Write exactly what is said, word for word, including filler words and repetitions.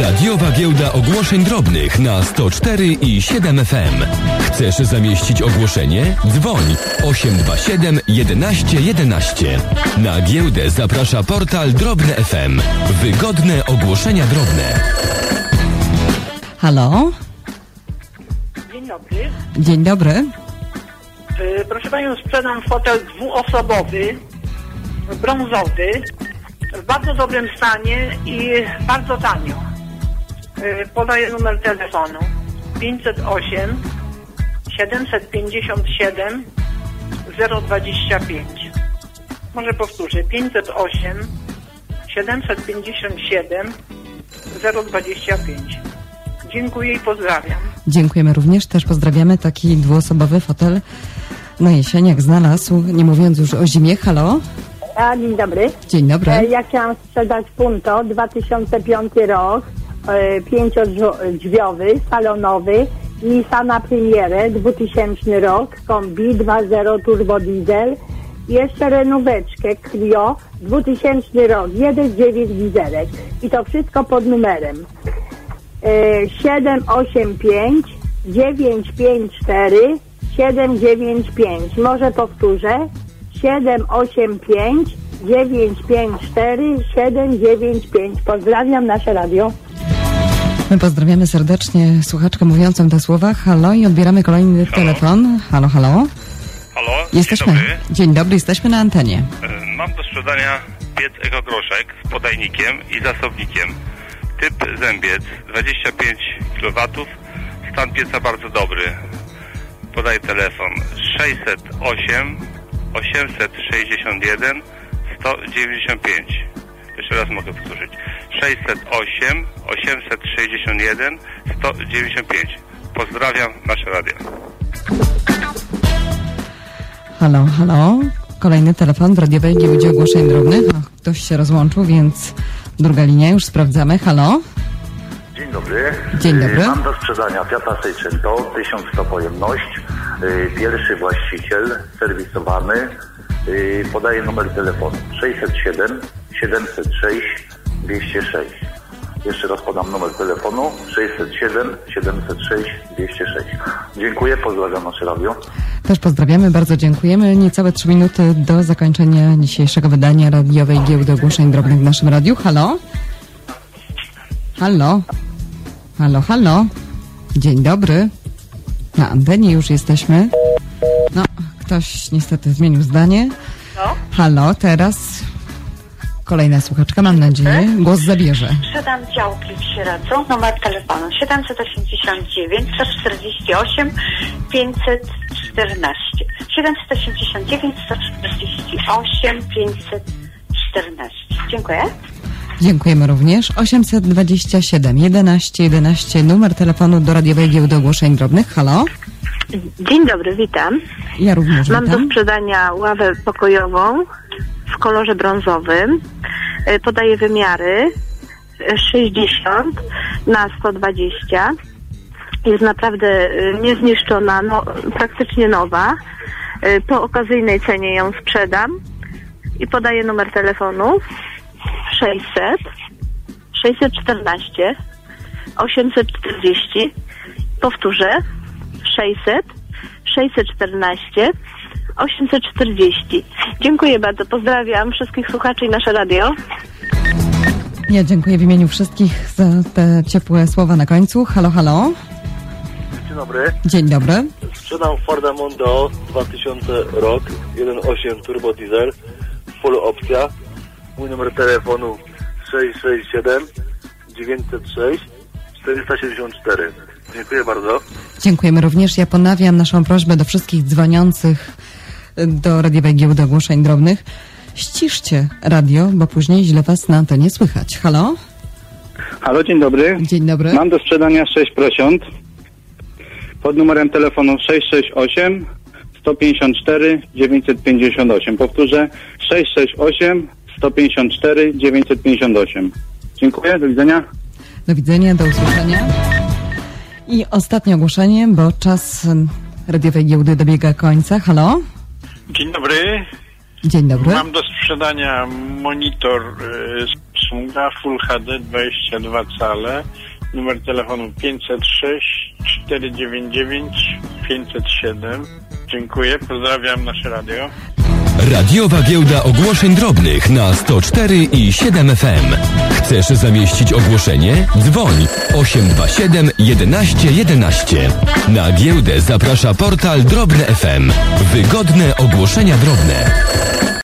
Radiowa Giełda Ogłoszeń Drobnych na sto cztery i siedem F M. Chcesz zamieścić ogłoszenie? Dzwoń osiem dwa siedem jedenaście jedenaście. Na giełdę zaprasza portal Drobne F M. Wygodne ogłoszenia drobne. Halo? Dzień dobry. Dzień dobry. Yy, proszę Panią, sprzedam fotel dwuosobowy, brązowy, w bardzo dobrym stanie i bardzo tanio. Yy, podaję numer telefonu pięćset osiem siedemset pięćdziesiąt siedem zero dwadzieścia pięć. Może powtórzę, pięćset osiem siedemset pięćdziesiąt siedem zero dwadzieścia pięć. Dziękuję i pozdrawiam. Dziękujemy również. Też pozdrawiamy. Taki dwuosobowy fotel na jesień, jak znalazł, nie mówiąc już o zimie. Halo? A, dzień dobry. Dzień dobry. E, ja chciałam sprzedać Punto, dwa tysiące piąty rok, e, pięciodrzwiowy, salonowy, Nissana Premiere, dwutysięczny rok, kombi dwa zero turbo diesel, jeszcze renóweczkę Clio, dwutysięczny rok, jeden dziewięć dieselek. I to wszystko pod numerem e, siedem osiem pięć dziewięć pięć cztery siedem dziewięć pięć. Może powtórzę. siedem osiem pięć dziewięć pięć cztery siedem dziewięć pięć. Pozdrawiam nasze radio. My pozdrawiamy serdecznie słuchaczkę mówiącą te słowa. Halo i odbieramy kolejny halo. telefon. Halo, halo. Halo, jesteśmy. Dzień dobry. Dzień dobry, jesteśmy na antenie. Mam do sprzedania piec ekogroszek z podajnikiem i zasobnikiem. Typ zębiec, dwadzieścia pięć kilowatów, stan pieca bardzo dobry. Podaję telefon sześćset osiem osiemset sześćdziesiąt jeden sto dziewięćdziesiąt pięć. Jeszcze raz mogę powtórzyć. sześćset osiem osiemset sześćdziesiąt jeden sto dziewięćdziesiąt pięć. Pozdrawiam nasze radio. Halo, halo. Kolejny telefon w radiowej giełdzie ogłoszeń drobnych. O, ktoś się rozłączył, więc druga linia, już sprawdzamy. Halo? Dzień dobry. Dzień dobry. Mam do sprzedania Fiata Seicento, tysiąc sto pojemność, pierwszy właściciel, serwisowany. Podaję numer telefonu sześćset siedem siedemset sześć dwieście sześć. Jeszcze raz podam numer telefonu sześćset siedem siedemset sześć dwieście sześć. Dziękuję, pozdrawiam nasze radio. Też pozdrawiamy, bardzo dziękujemy. Niecałe trzy minuty do zakończenia dzisiejszego wydania radiowej giełdy ogłoszeń drobnych w naszym radiu. Halo? Halo? Halo, halo? Dzień dobry. Na antenie już jesteśmy. No, ktoś niestety zmienił zdanie. No? Halo, teraz kolejna słuchaczka, mam nadzieję, głos zabierze. Sprzedam działki w Sieradzu, numer telefonu siedemset osiemdziesiąt dziewięć sto czterdzieści osiem pięćset czternaście. siedemset osiemdziesiąt dziewięć sto czterdzieści osiem pięćset czternaście. Dziękuję. Dziękujemy również. osiemset dwadzieścia siedem jedenaście jedenaście, numer telefonu do radiowej giełdy ogłoszeń drobnych. Halo? Dzień dobry, witam. Ja również Mam witam. do sprzedania ławę pokojową w kolorze brązowym. Podaję wymiary sześćdziesiąt na sto dwadzieścia. Jest naprawdę niezniszczona, no, praktycznie nowa. Po okazyjnej cenie ją sprzedam i podaję numer telefonu sześćset sześćset czternaście osiemset czterdzieści. Powtórzę sześćset sześćset czternaście osiemset czterdzieści. Dziękuję bardzo, pozdrawiam wszystkich słuchaczy i nasze radio. Ja dziękuję w imieniu wszystkich za te ciepłe słowa na końcu. Halo, halo. Dzień dobry. Dzień dobry. Sprzedam Forda Mondeo dwa tysiące rok, jeden przecinek osiem turbo diesel, full opcja. Mój numer telefonu sześćset sześćdziesiąt siedem dziewięćset sześć czterysta siedemdziesiąt cztery. Dziękuję bardzo. Dziękujemy również. Ja ponawiam naszą prośbę do wszystkich dzwoniących do radiowej giełdy ogłoszeń drobnych. Ściszcie radio, bo później źle was na antenie słychać. Halo? Halo, dzień dobry. Dzień dobry. Mam do sprzedania sześć prosiąt pod numerem telefonu sześćset sześćdziesiąt osiem sto pięćdziesiąt cztery dziewięćset pięćdziesiąt osiem. Powtórzę sześćset sześćdziesiąt osiem sto pięćdziesiąt cztery dziewięćset pięćdziesiąt osiem. Dziękuję, do widzenia. Do widzenia, do usłyszenia. I ostatnie ogłoszenie, bo czas radiowej giełdy dobiega końca. Halo? Dzień dobry. Dzień dobry. Mam do sprzedania monitor Samsunga Full H D dwadzieścia dwa cale. Numer telefonu pięćset sześć czterysta dziewięćdziesiąt dziewięć pięćset siedem. Dziękuję, pozdrawiam nasze radio. Radiowa Giełda Ogłoszeń Drobnych na sto cztery i siedem F M. Chcesz zamieścić ogłoszenie? Dzwoń osiem dwa siedem jedenaście jedenaście. Na giełdę zaprasza portal Drobne F M. Wygodne ogłoszenia drobne.